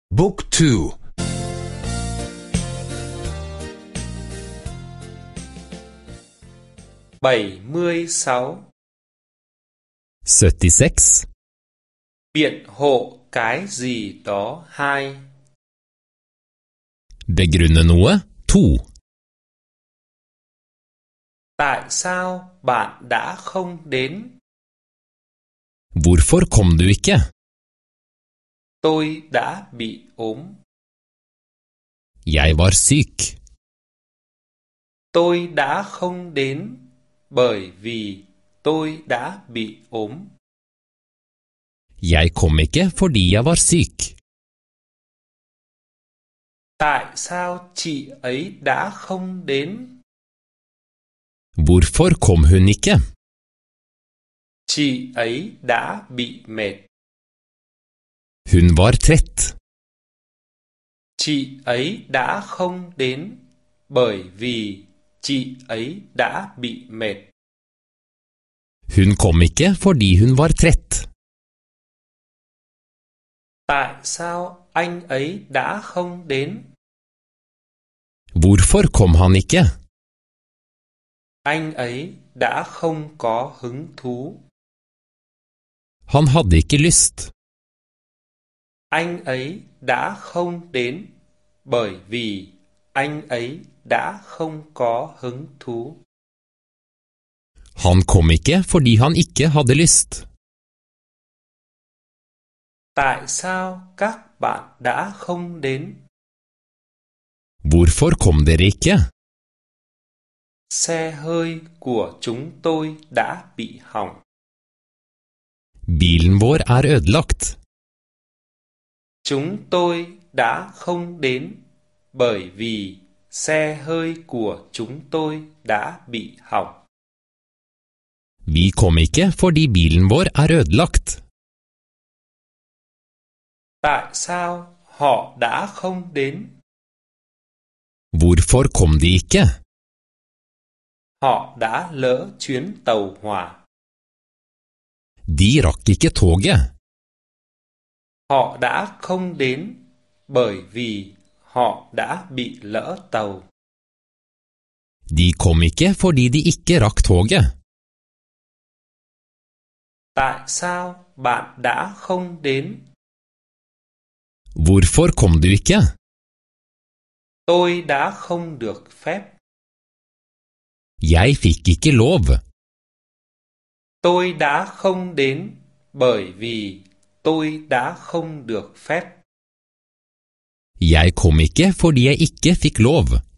Book 2. 76. 76. Biện hộ cái gì đó 2. Begrunne noe 2. Tại sao bạn đã không đến? Hvorfor kom du ikke? Tôi đã bị ốm. Jeg var syk. Tôi đã không đến bởi vì tôi đã bị ốm. Jeg kom ikke fordi jeg var syk. Tại sao chị ấy đã không đến? Hvorfor kom hun ikke? Chị ấy đã bị mệt. Hun var trett. Chị ấy đã không đến bởi vì chị ấy đã bị mệt. Hun kom ikke fordi hun var trett. Tại sao anh ấy đã không đến? Hvorfor kom han ikke? Anh ấy đã không có hứng thú. Han hadde ikke lyst. Anh ấy đã không đến bởi vì anh ấy đã không có hứng thú. Han kom ikke fordi han ikke hadde lyst. Tại sao các bạn đã không đến? Hvorfor kom dere ikke? Xe hơi của chúng tôi đã bị hỏng. Bilen vår er ødelagt. Chúng tôi đã không đến bởi vì xe hơi của chúng tôi đã bị hỏng. Vi kom ikke fordi bilen vår er ødelagt. Tại sao họ đã không đến? Hvorfor kom de ikke? Họ đã lỡ chuyến tàu hỏa. De rakk ikke toget. Họ đã không đến bởi vì họ đã bị lỡ tàu. De kom ikke fordi de ikke rakk toget. Tại sao bạn đã không đến? Hvorfor kom du ikke? Tôi đã không được phép. Jeg fikk ikke lov. Tôi đã không đến bởi vì tôi đã không được phép. Jeg kom ikke fordi jeg ikke fikk lov.